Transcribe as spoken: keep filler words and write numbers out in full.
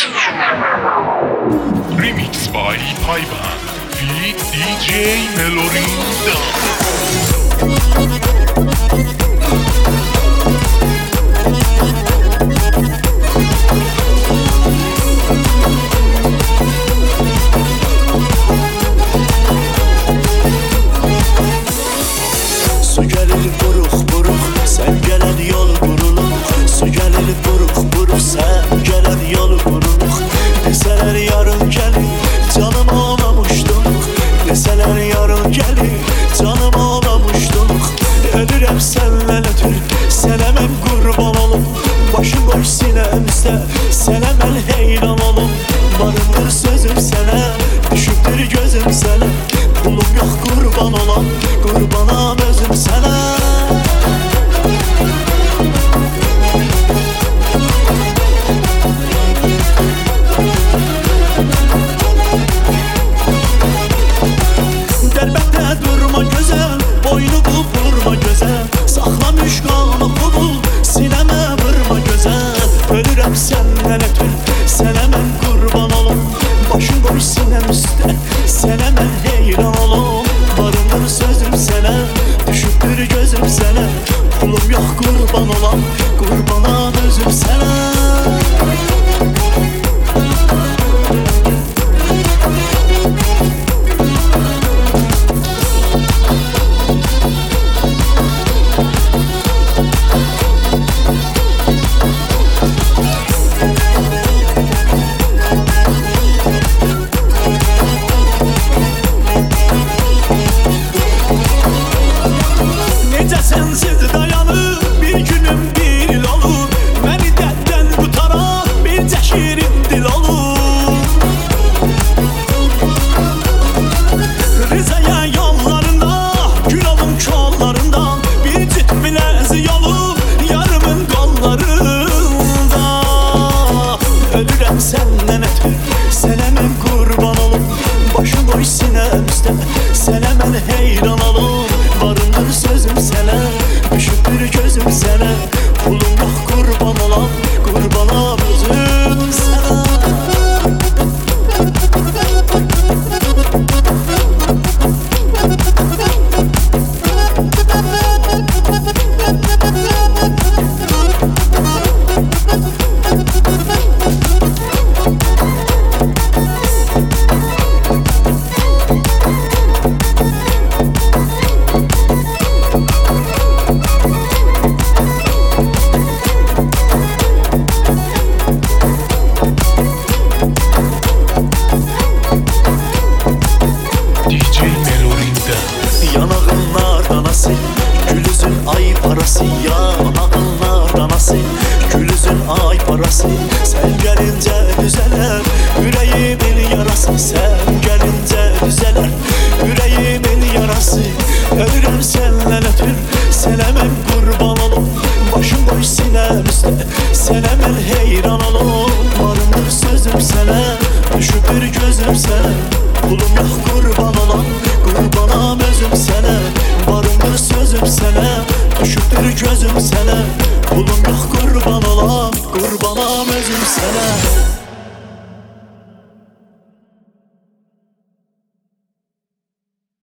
Remix by Payban feat. D J Melorinda. Su gelir buruk buruk, sen gelen yol buruluk. Su gelir buruk buruk, sen gelen yol buruluk. Deseler yarın gelir, canım olamıştık. Deseler yarın gelir, canım olamıştık. Ölürüm senle ötür, senemem kurban olum. Başım boş sinemizde, senemel heyran olum. Varımdır sözüm sana, düşüktür gözüm sana. Kulum yok kurban olan, kurbanam özüm sana. Derbette durma güzel, boynu bu vurma güzel. Sakla müşkanı bul, sineme vurma güzel. Ölürüm senden ötür, senemen kurban olum. Başım boş sinem üstte, senemen heyran olum. Varımdır sözüm sana, düşüktür gözüm sana. Kulum yok kurban olan, kurbana özüm sana. Necə sensiz dayanır, bir günüm bir il olur. Məni dərddən qutaran bircə şirin dil olur. Rizaya yollarında, gül olum kollarında. Bir cüt biləzi yolu, yarımın qollarında. Ölürəm səndən ötür, sənəmən qurban olum. Başım boş sinəmizdə, sənəmən heyran olum. Varımdır sözüm sana, düşüktür gözüm sana. Kulum yok kurban olan, kurbana özüm sana. D J Melorinda. Yanağınlardan asil, gülüzün ay parası. Yanağınlardan asil, gülüzün ay parası. Sen gelince düzeler, yüreğimin yarası. Sen gelince düzeler, yüreğimin yarası. Ölürüm senden ötür, senemem kurban olum. Başım boş sinemizde, senemel heyran olum. Varımdır sözüm sana, düşüktür gözüm sana. Kulum yok kurban olan, kurbanam özüm sana. Varımdır sözüm sana, düşüktür gözüm sana. Kulum yok kurban olan, kurbanam özüm sana.